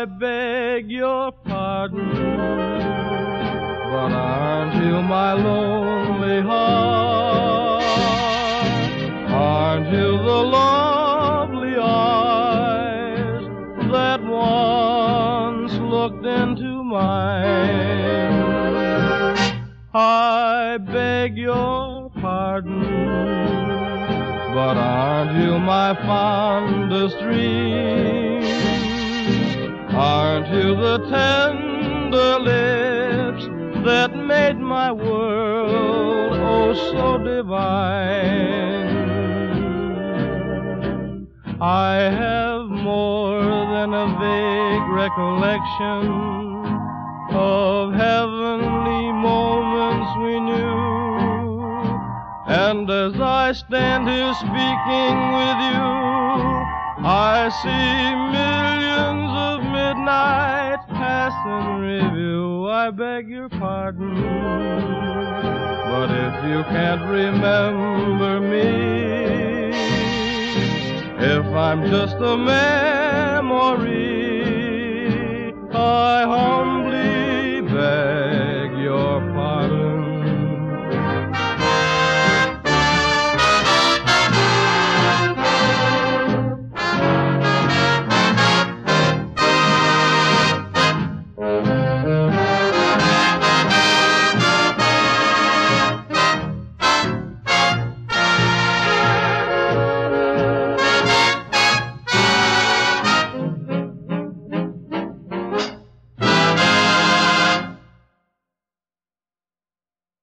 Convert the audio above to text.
I beg your pardon, but aren't you my lonely heart? Aren't you the lovely eyes that once looked into mine? I beg your pardon, but aren't you my fondest dream? Aren't you the tender lips that made my world oh so divine? I have more than a vague recollection of heavenly moments we knew. And as I stand here speaking with you, I see millions of midnight pass in review. I beg your pardon, but if you can't remember me, if I'm just a memory,